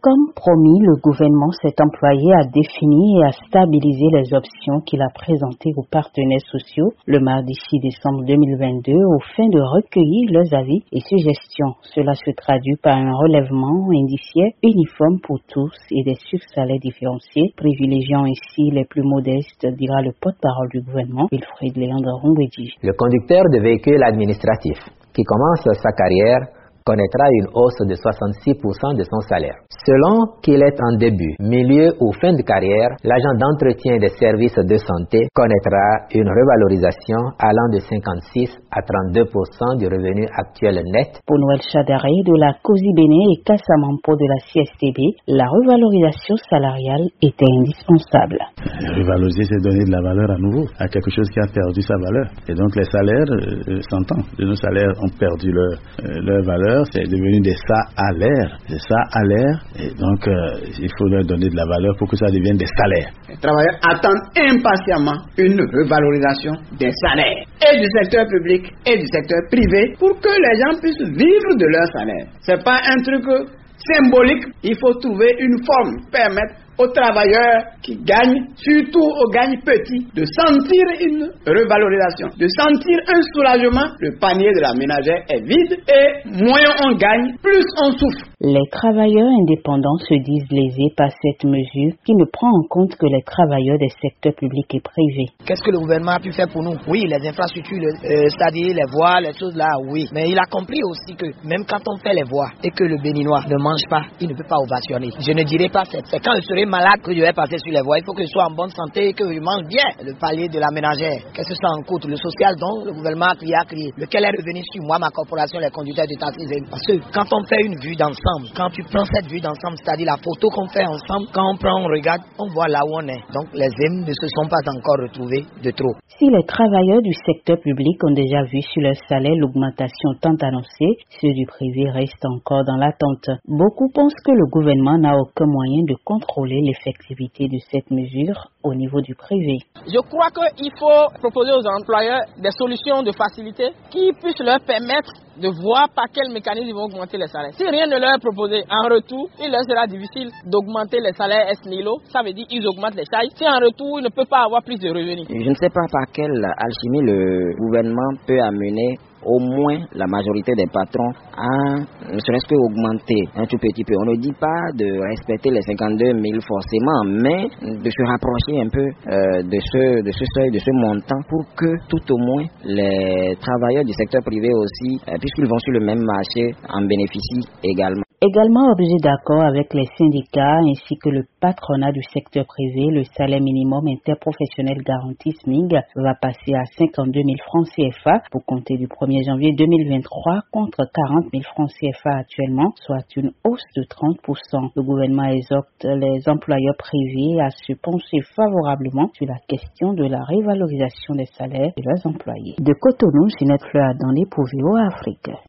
Comme promis, le gouvernement s'est employé à définir et à stabiliser les options qu'il a présentées aux partenaires sociaux le mardi 6 décembre 2022 aux fins de recueillir leurs avis et suggestions. Cela se traduit par un relèvement indiciaire uniforme pour tous et des sursalaires différenciés, privilégiant ainsi les plus modestes, dira le porte-parole du gouvernement, Wilfried Léandre Rumbedi. Le conducteur de véhicule administratif qui commence sa carrière connaîtra une hausse de 66% de son salaire. Selon qu'il est en début, milieu ou fin de carrière, l'agent d'entretien des services de santé connaîtra une revalorisation allant de 56 à 32% du revenu actuel net. Pour Noël Chadaré de la COSI Bénin et Kassamampo de la CSTB, la revalorisation salariale était indispensable. Revaloriser, c'est donner de la valeur à nouveau à quelque chose qui a perdu sa valeur. Et donc les salaires, s'entend, nos salaires ont perdu leur valeur. C'est devenu des salaires. Des salaires. Et donc, il faut leur donner de la valeur pour que ça devienne des salaires. Les travailleurs attendent impatiemment une revalorisation des salaires, et du secteur public et du secteur privé, pour que les gens puissent vivre de leur salaire. C'est pas un truc symbolique. Il faut trouver une forme qui permette aux travailleurs qui gagnent, surtout aux gagnent petits, de sentir une revalorisation, de sentir un soulagement. Le panier de la ménagère est vide et moins on gagne, plus on souffre. Les travailleurs indépendants se disent lésés par cette mesure qui ne prend en compte que les travailleurs des secteurs publics et privés. Qu'est-ce que le gouvernement a pu faire pour nous? Oui, les infrastructures, c'est-à-dire les voies, les choses là, oui. Mais il a compris aussi que même quand on fait les voies et que le Béninois ne mange pas, il ne peut pas ovationner. Je ne dirais pas c'est quand je serai malade que je vais passer sur les voies. Il faut que je sois en bonne santé et que je mange bien. Le palier de la ménagère, qu'est-ce que ça en coûte? Le social, donc, le gouvernement a crié. Lequel est revenu sur moi, ma corporation, les conducteurs de taxis. Parce que quand on fait une vue d'ensemble, quand tu prends cette vue d'ensemble, c'est-à-dire la photo qu'on fait ensemble, quand on regarde, on voit là où on est. Donc les aimes ne se sont pas encore retrouvés de trop. Si les travailleurs du secteur public ont déjà vu sur leur salaire l'augmentation tant annoncée, ceux du privé restent encore dans l'attente. Beaucoup pensent que le gouvernement n'a aucun moyen de contrôler l'effectivité de cette mesure au niveau du privé. Je crois qu'il faut proposer aux employeurs des solutions de facilité qui puissent leur permettre de voir par quel mécanisme ils vont augmenter les salaires. Si rien ne leur est proposé, en retour, il leur sera difficile d'augmenter les salaires ex nihilo. Ça veut dire qu'ils augmentent les charges. Si en retour, ils ne peuvent pas avoir plus de revenus. Je ne sais pas par quelle alchimie le gouvernement peut amener au moins la majorité des patrons à ne serait-ce qu'augmenter un tout petit peu. On ne dit pas de respecter les 52 000 forcément, mais de se rapprocher un peu de ce seuil, de ce montant, pour que tout au moins les travailleurs du secteur privé aussi, puisqu'ils vont sur le même marché, en bénéficient également. Également objet d'accord avec les syndicats ainsi que le patronat du secteur privé, le salaire minimum interprofessionnel garanti SMIG va passer à 52 000 francs CFA pour compter du 1er janvier 2023 contre 40 000 francs CFA actuellement, soit une hausse de 30%. Le gouvernement exhorte les employeurs privés à se pencher favorablement sur la question de la revalorisation des salaires de leurs employés. De Cotonou, Ginette Fleur Adandé pour VOA Afrique.